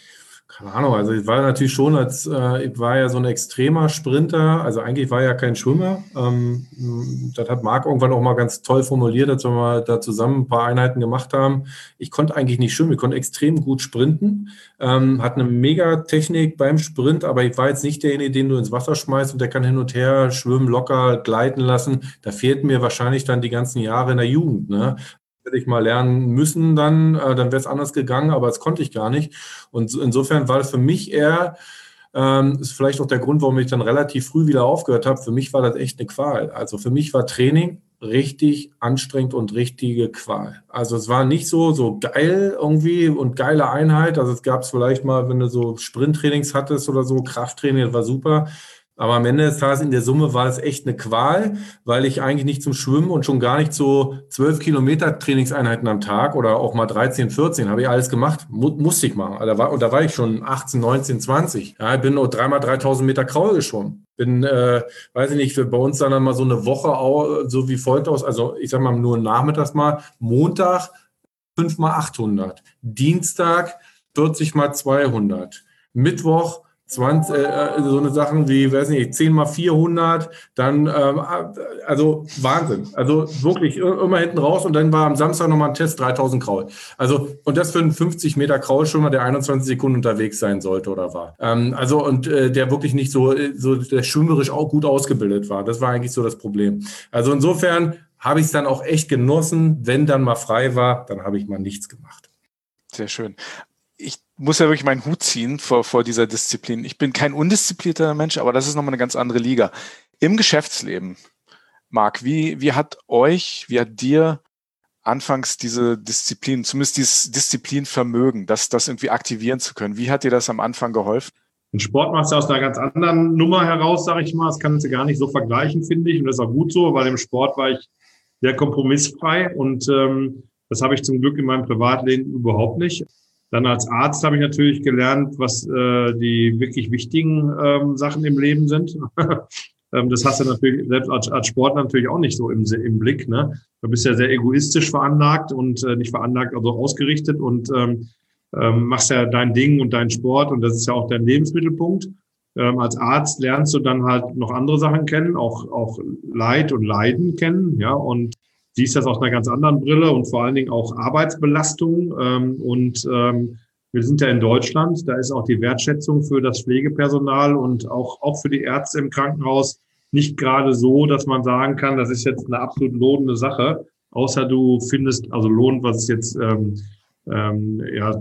keine Ahnung, also ich war natürlich schon als, äh, ich war ja so ein extremer Sprinter, also eigentlich war ich ja kein Schwimmer. Ähm, das hat Marc irgendwann auch mal ganz toll formuliert, als wir mal da zusammen ein paar Einheiten gemacht haben. Ich konnte eigentlich nicht schwimmen, ich konnte extrem gut sprinten, ähm, hatte eine mega Technik beim Sprint, aber ich war jetzt nicht derjenige, den du ins Wasser schmeißt und der kann hin und her schwimmen, locker gleiten lassen. Da fehlten mir wahrscheinlich dann die ganzen Jahre in der Jugend, ne? Hätte ich mal lernen müssen, dann, äh, dann wäre es anders gegangen, aber das konnte ich gar nicht. Und insofern war das für mich eher, ähm, ist vielleicht auch der Grund, warum ich dann relativ früh wieder aufgehört habe. Für mich war das echt eine Qual. Also für mich war Training richtig anstrengend und richtige Qual. Also es war nicht so, so geil irgendwie und geile Einheit. Also es gab es vielleicht mal, wenn du so Sprinttrainings hattest oder so, Krafttraining, das war super. Aber am Ende des Tages in der Summe war es echt eine Qual, weil ich eigentlich nicht zum Schwimmen und schon gar nicht so zwölf Kilometer Trainingseinheiten am Tag oder auch mal dreizehn, vierzehn, habe ich alles gemacht, Mu- musste ich machen. Da war, und da war ich schon achtzehn, neunzehn, zwanzig. Ja, ich bin nur dreimal dreitausend Meter Kraul geschwommen. Bin, äh, weiß ich nicht, für bei uns dann mal so eine Woche au- so wie folgt aus, also ich sag mal nur nachmittags mal, Montag fünf mal achthundert, Dienstag vierzig mal zweihundert, Mittwoch zwanzig, äh, so eine Sachen wie, weiß nicht, zehn mal vierhundert, dann, ähm, also Wahnsinn. Also wirklich immer hinten raus und dann war am Samstag nochmal ein Test, dreitausend Kraul. Also, und das für einen fünfzig Meter Kraulschwimmer, der einundzwanzig Sekunden unterwegs sein sollte oder war. Ähm, also, und äh, der wirklich nicht so, so, der schwimmerisch auch gut ausgebildet war. Das war eigentlich so das Problem. Also insofern habe ich es dann auch echt genossen. Wenn dann mal frei war, dann habe ich mal nichts gemacht. Sehr schön. Ich muss ja wirklich meinen Hut ziehen vor, vor dieser Disziplin. Ich bin kein undisziplinierter Mensch, aber das ist nochmal eine ganz andere Liga. Im Geschäftsleben, Marc, wie, wie hat euch, wie hat dir anfangs diese Disziplin, zumindest dieses Disziplinvermögen, das, das irgendwie aktivieren zu können, wie hat dir das am Anfang geholfen? Den Sport machst du aus einer ganz anderen Nummer heraus, sage ich mal. Das kannst du gar nicht so vergleichen, finde ich. Und das ist auch gut so, weil im Sport war ich sehr kompromissfrei und ähm, das habe ich zum Glück in meinem Privatleben überhaupt nicht. Dann als Arzt habe ich natürlich gelernt, was äh, die wirklich wichtigen ähm, Sachen im Leben sind. ähm, das hast du natürlich selbst als, als Sportler natürlich auch nicht so im, im Blick. Ne? Du bist ja sehr egoistisch veranlagt und äh, nicht veranlagt, also ausgerichtet und ähm, ähm, machst ja dein Ding und deinen Sport und das ist ja auch dein Lebensmittelpunkt. Ähm, als Arzt lernst du dann halt noch andere Sachen kennen, auch auch Leid und Leiden kennen, ja, und siehst das aus einer ganz anderen Brille und vor allen Dingen auch Arbeitsbelastung. Ähm, und ähm, wir sind ja in Deutschland, da ist auch die Wertschätzung für das Pflegepersonal und auch, auch für die Ärzte im Krankenhaus nicht gerade so, dass man sagen kann, das ist jetzt eine absolut lohnende Sache, außer du findest, also lohnt, was es jetzt ähm, ähm, ja,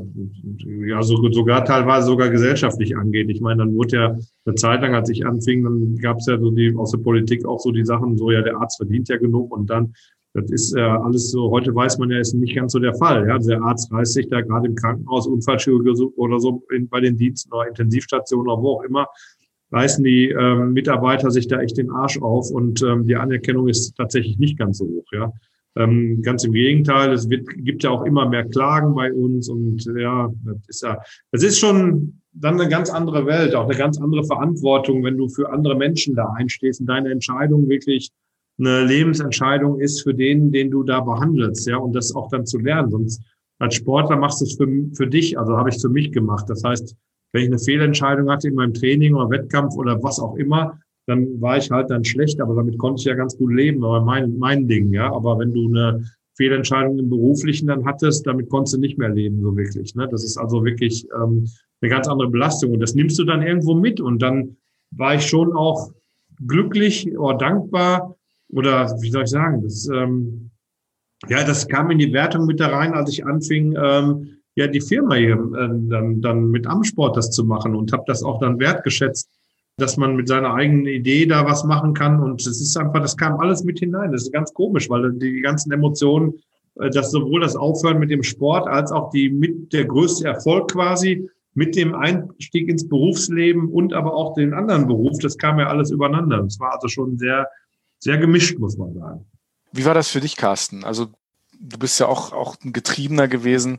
ja so, sogar teilweise sogar gesellschaftlich angeht. Ich meine, dann wurde ja eine Zeit lang, als ich anfing, dann gab es ja so die aus der Politik auch so die Sachen, so ja, der Arzt verdient ja genug und dann das ist äh, alles so, heute weiß man ja, ist nicht ganz so der Fall. Ja? Der Arzt reißt sich da gerade im Krankenhaus, Unfallchirurgie oder so in, bei den Diensten oder Intensivstationen oder wo auch immer, reißen die ähm, Mitarbeiter sich da echt den Arsch auf und ähm, die Anerkennung ist tatsächlich nicht ganz so hoch. Ja, ähm, ganz im Gegenteil, es wird, gibt ja auch immer mehr Klagen bei uns und ja, das ist ja, das ist schon dann eine ganz andere Welt, auch eine ganz andere Verantwortung, wenn du für andere Menschen da einstehst und deine Entscheidung wirklich eine Lebensentscheidung ist für den, den du da behandelst, ja, und das auch dann zu lernen. Sonst als Sportler machst du es für, für dich, also habe ich es für mich gemacht. Das heißt, wenn ich eine Fehlentscheidung hatte in meinem Training oder Wettkampf oder was auch immer, dann war ich halt dann schlecht, aber damit konnte ich ja ganz gut leben, aber mein, mein Ding, ja. Aber wenn du eine Fehlentscheidungen im Beruflichen dann hattest, damit konntest du nicht mehr leben, so wirklich. Ne? Das ist also wirklich ähm, eine ganz andere Belastung. Und das nimmst du dann irgendwo mit. Und dann war ich schon auch glücklich oder dankbar. Oder wie soll ich sagen, das, ähm, ja, das kam in die Wertung mit da rein, als ich anfing, ähm, ja, die Firma hier äh, dann, dann mit Amsport das zu machen und habe das auch dann wertgeschätzt, dass man mit seiner eigenen Idee da was machen kann. Und es ist einfach, das kam alles mit hinein. Das ist ganz komisch, weil die ganzen Emotionen, dass sowohl das Aufhören mit dem Sport als auch die mit der größte Erfolg quasi mit dem Einstieg ins Berufsleben und aber auch den anderen Beruf, das kam ja alles übereinander. Das war also schon sehr, sehr gemischt, muss man sagen. Wie war das für dich, Carsten? Also du bist ja auch, auch ein Getriebener gewesen,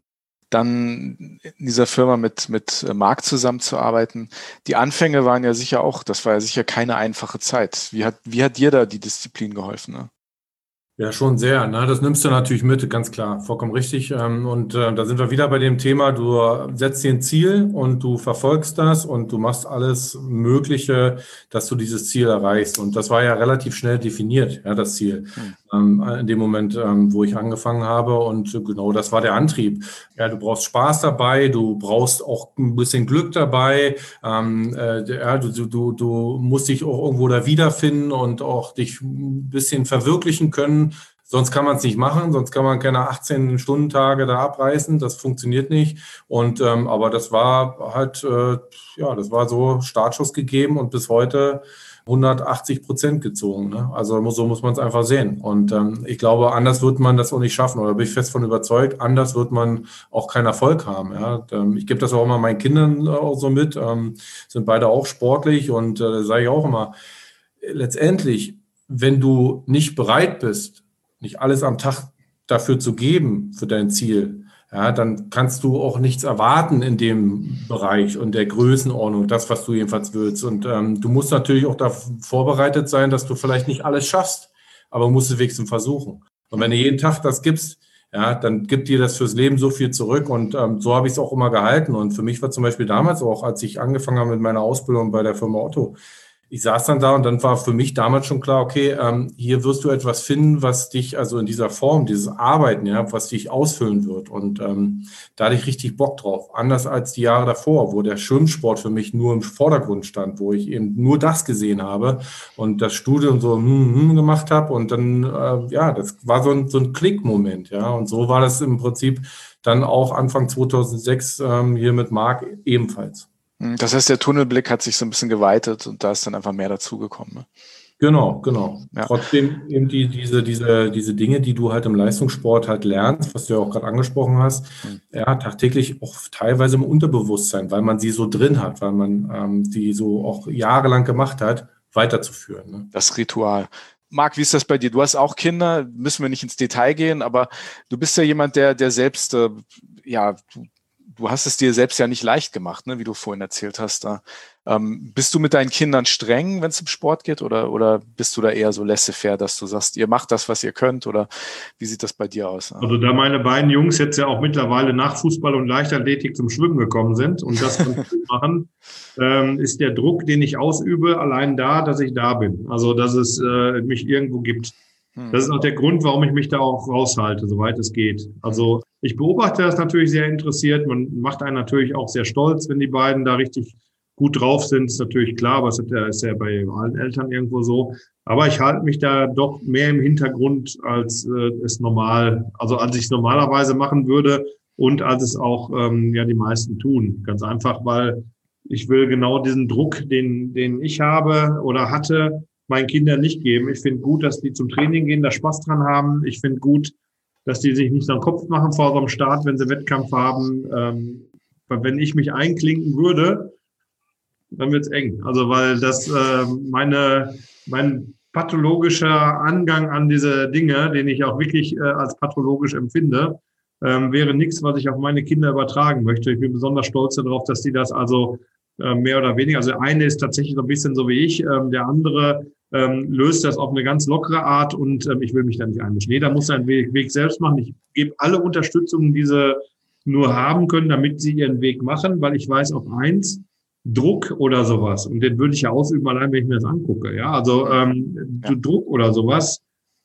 dann in dieser Firma mit, mit Marc zusammenzuarbeiten. Die Anfänge waren ja sicher auch, das war ja sicher keine einfache Zeit. Wie hat, wie hat dir da die Disziplin geholfen? Ne? Ja, schon sehr. Ne? Das nimmst du natürlich mit, ganz klar, vollkommen richtig. Und äh, da sind wir wieder bei dem Thema, du setzt dir ein Ziel und du verfolgst das und du machst alles Mögliche, dass du dieses Ziel erreichst. Und das war ja relativ schnell definiert, ja, das Ziel, mhm. ähm, in dem Moment, ähm, wo ich angefangen habe. Und genau das war der Antrieb. Ja, du brauchst Spaß dabei, du brauchst auch ein bisschen Glück dabei. Ähm, äh, ja, du, du, du musst dich auch irgendwo da wiederfinden und auch dich ein bisschen verwirklichen können. Sonst kann man es nicht machen, sonst kann man keine achtzehn-Stunden-Tage da abreißen, das funktioniert nicht. Und ähm, aber das war halt, äh, ja, das war so Startschuss gegeben und bis heute hundertachtzig Prozent gezogen. Ne? Also so muss man es einfach sehen. Und ähm, ich glaube, anders wird man das auch nicht schaffen. Oder bin ich fest von überzeugt, anders wird man auch keinen Erfolg haben. Ja? Ähm, ich gebe das auch immer meinen Kindern äh, auch so mit, ähm, sind beide auch sportlich und äh, sage ich auch immer, letztendlich, wenn du nicht bereit bist, nicht alles am Tag dafür zu geben, für dein Ziel, ja, dann kannst du auch nichts erwarten in dem Bereich und der Größenordnung, das, was du jedenfalls willst. Und ähm, du musst natürlich auch darauf vorbereitet sein, dass du vielleicht nicht alles schaffst, aber musst es wenigstens versuchen. Und wenn du jeden Tag das gibst, ja, dann gibt dir das fürs Leben so viel zurück. Und ähm, so habe ich es auch immer gehalten. Und für mich war zum Beispiel damals auch, als ich angefangen habe mit meiner Ausbildung bei der Firma Otto, ich saß dann da und dann war für mich damals schon klar, okay, ähm, hier wirst du etwas finden, was dich, also in dieser Form, dieses Arbeiten, ja, was dich ausfüllen wird. Und ähm, da hatte ich richtig Bock drauf. Anders als die Jahre davor, wo der Schwimmsport für mich nur im Vordergrund stand, wo ich eben nur das gesehen habe und das Studium so hm, hm, gemacht habe. Und dann, äh, ja, das war so ein, so ein Klickmoment, ja. Und so war das im Prinzip dann auch Anfang zweitausendsechs ähm, hier mit Marc ebenfalls. Das heißt, der Tunnelblick hat sich so ein bisschen geweitet und da ist dann einfach mehr dazugekommen. Ne? Genau, genau. Ja. Trotzdem eben die, diese, diese, diese Dinge, die du halt im Leistungssport halt lernst, was du ja auch gerade angesprochen hast, mhm. ja, tagtäglich auch teilweise im Unterbewusstsein, weil man sie so drin hat, weil man ähm, die so auch jahrelang gemacht hat, weiterzuführen. Ne? Das Ritual. Marc, wie ist das bei dir? Du hast auch Kinder, müssen wir nicht ins Detail gehen, aber du bist ja jemand, der, der selbst, äh, ja, du, Du hast es dir selbst ja nicht leicht gemacht, ne, wie du vorhin erzählt hast. Da. Ähm, bist du mit deinen Kindern streng, wenn es um Sport geht, oder, oder bist du da eher so laissez-faire, dass du sagst, ihr macht das, was ihr könnt, oder wie sieht das bei dir aus? Also da meine beiden Jungs jetzt ja auch mittlerweile nach Fußball und Leichtathletik zum Schwimmen gekommen sind und das machen, ähm, ist der Druck, den ich ausübe, allein da, dass ich da bin. Also dass es äh, mich irgendwo gibt. Das ist auch der Grund, warum ich mich da auch raushalte, soweit es geht. Also ich beobachte das natürlich sehr interessiert. Man macht einen natürlich auch sehr stolz, wenn die beiden da richtig gut drauf sind. Ist natürlich klar, aber es ist ja bei allen Eltern irgendwo so. Aber ich halte mich da doch mehr im Hintergrund, als äh, es normal, also als ich es normalerweise machen würde und als es auch ähm, ja die meisten tun. Ganz einfach, weil ich will genau diesen Druck, den den ich habe oder hatte, meinen Kindern nicht geben. Ich finde gut, dass die zum Training gehen, da Spaß dran haben. Ich finde gut, dass die sich nicht so einen Kopf machen vor so einem Start, wenn sie Wettkampf haben. Ähm, weil wenn ich mich einklinken würde, dann wird's eng. Also weil das äh, meine mein pathologischer Angang an diese Dinge, den ich auch wirklich äh, als pathologisch empfinde, ähm, wäre nichts, was ich auf meine Kinder übertragen möchte. Ich bin besonders stolz darauf, dass die das also äh, mehr oder weniger, also der eine ist tatsächlich so ein bisschen so wie ich, ähm, der andere ähm, löst das auf eine ganz lockere Art und ähm, ich will mich da nicht einmischen. Jeder muss seinen Weg, Weg selbst machen. Ich gebe alle Unterstützung, die sie nur haben können, damit sie ihren Weg machen, weil ich weiß auf eins, Druck oder sowas, und den würde ich ja ausüben, allein wenn ich mir das angucke. Ja, also ähm, ja. Druck oder sowas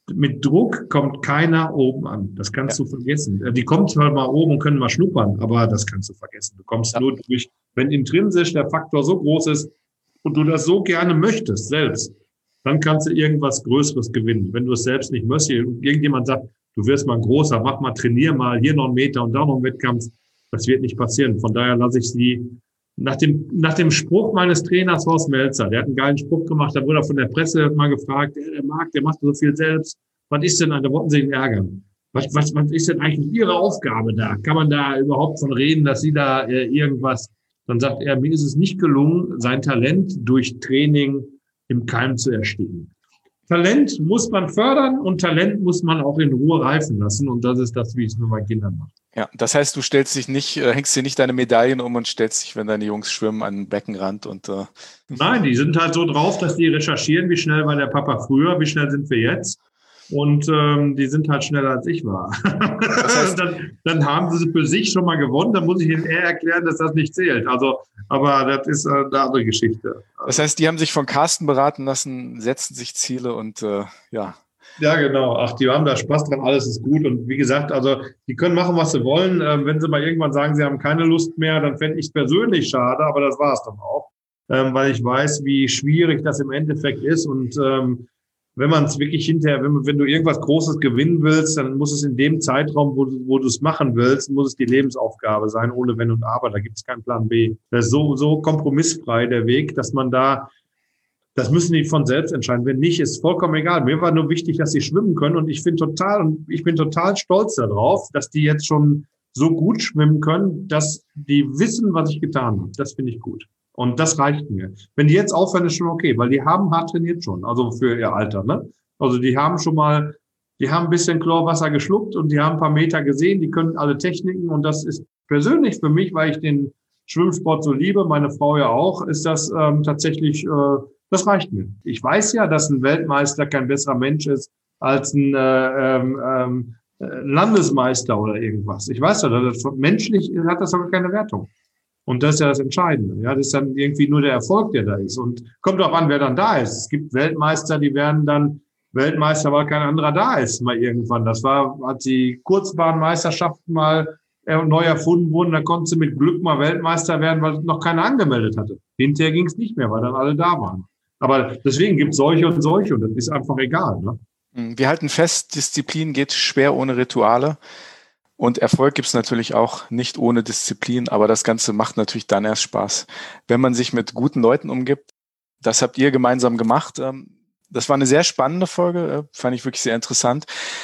mit Druck kommt keiner oben an. Das kannst ja. du vergessen. Die kommen zwar mal oben und können mal schnuppern, aber das kannst du vergessen. Du kommst ja. nur durch, wenn intrinsisch der Faktor so groß ist und du das so gerne möchtest selbst, dann kannst du irgendwas Größeres gewinnen. Wenn du es selbst nicht möchtest, irgendjemand sagt, du wirst mal ein großer, mach mal, trainier mal, hier noch einen Meter und da noch einen Wettkampf, das wird nicht passieren. Von daher lasse ich sie nach dem, nach dem Spruch meines Trainers Horst Melzer, der hat einen geilen Spruch gemacht, da wurde er von der Presse mal gefragt, der Marc, der macht so viel selbst, was ist denn, da wollten sie ihn ärgern. Was, was, was ist denn eigentlich Ihre Aufgabe da? Kann man da überhaupt von reden, dass Sie da äh, irgendwas, dann sagt er, mir ist es nicht gelungen, sein Talent durch Training im Keim zu ersticken. Talent muss man fördern und Talent muss man auch in Ruhe reifen lassen. Und das ist das, wie ich es mit meinen Kindern mache. Ja, das heißt, du stellst dich nicht, äh, hängst dir nicht deine Medaillen um und stellst dich, wenn deine Jungs schwimmen, an den Beckenrand und äh Nein, die sind halt so drauf, dass die recherchieren, wie schnell war der Papa früher, wie schnell sind wir jetzt. Und ähm, die sind halt schneller als ich war. Das heißt, dann, dann haben sie für sich schon mal gewonnen. Dann muss ich ihnen eher erklären, dass das nicht zählt. Also, aber das ist äh, eine andere Geschichte. Das heißt, die haben sich von Carsten beraten lassen, setzen sich Ziele und äh, ja. Ja, genau. Ach, die haben da Spaß dran, alles ist gut. Und wie gesagt, also die können machen, was sie wollen. Ähm, wenn sie mal irgendwann sagen, sie haben keine Lust mehr, dann fände ich es persönlich schade, aber das war es dann auch. Ähm, weil ich weiß, wie schwierig das im Endeffekt ist. Und ähm, wenn man es wirklich hinterher, wenn, wenn du irgendwas Großes gewinnen willst, dann muss es in dem Zeitraum, wo, wo du es machen willst, muss es die Lebensaufgabe sein, ohne Wenn und Aber. Da gibt es keinen Plan B. Das ist so, so kompromissfrei der Weg, dass man da, das müssen die von selbst entscheiden. Wenn nicht, ist vollkommen egal. Mir war nur wichtig, dass sie schwimmen können und ich finde total, und ich bin total stolz darauf, dass die jetzt schon so gut schwimmen können, dass die wissen, was ich getan habe. Das finde ich gut. Und das reicht mir. Wenn die jetzt aufhören, ist schon okay, weil die haben hart trainiert schon, also für ihr Alter, ne? Also die haben schon mal, die haben ein bisschen Chlorwasser geschluckt und die haben ein paar Meter gesehen, die können alle Techniken und das ist persönlich für mich, weil ich den Schwimmsport so liebe, meine Frau ja auch, ist das ähm, tatsächlich, äh, das reicht mir. Ich weiß ja, dass ein Weltmeister kein besserer Mensch ist als ein äh, ähm, äh, Landesmeister oder irgendwas. Ich weiß ja, das, menschlich hat das aber keine Wertung. Und das ist ja das Entscheidende. Ja, das ist dann irgendwie nur der Erfolg, der da ist. Und kommt auch an, wer dann da ist. Es gibt Weltmeister, die werden dann Weltmeister, weil kein anderer da ist, mal irgendwann. Das war, als die Kurzbahnmeisterschaften mal neu erfunden wurden, da konnte sie mit Glück mal Weltmeister werden, weil noch keiner angemeldet hatte. Hinterher ging es nicht mehr, weil dann alle da waren. Aber deswegen gibt es solche und solche und das ist einfach egal. Ne? Wir halten fest, Disziplin geht schwer ohne Rituale. Und Erfolg gibt's natürlich auch nicht ohne Disziplin, aber das Ganze macht natürlich dann erst Spaß, wenn man sich mit guten Leuten umgibt. Das habt ihr gemeinsam gemacht. Das war eine sehr spannende Folge, fand ich wirklich sehr interessant.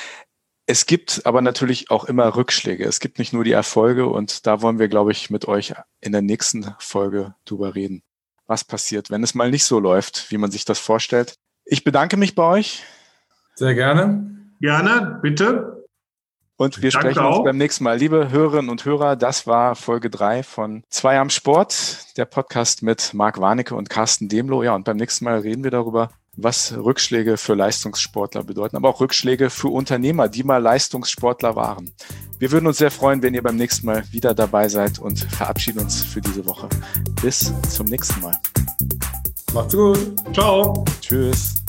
Es gibt aber natürlich auch immer Rückschläge. Es gibt nicht nur die Erfolge und da wollen wir, glaube ich, mit euch in der nächsten Folge drüber reden. Was passiert, wenn es mal nicht so läuft, wie man sich das vorstellt. Ich bedanke mich bei euch. Sehr gerne. Gerne, bitte. Und wir Danke sprechen uns auch beim nächsten Mal. Liebe Hörerinnen und Hörer, das war Folge drei von Zwei am Sport, der Podcast mit Marc Warnecke und Carsten Demlow. Ja, und beim nächsten Mal reden wir darüber, was Rückschläge für Leistungssportler bedeuten, aber auch Rückschläge für Unternehmer, die mal Leistungssportler waren. Wir würden uns sehr freuen, wenn ihr beim nächsten Mal wieder dabei seid und verabschieden uns für diese Woche. Bis zum nächsten Mal. Macht's gut. Ciao. Tschüss.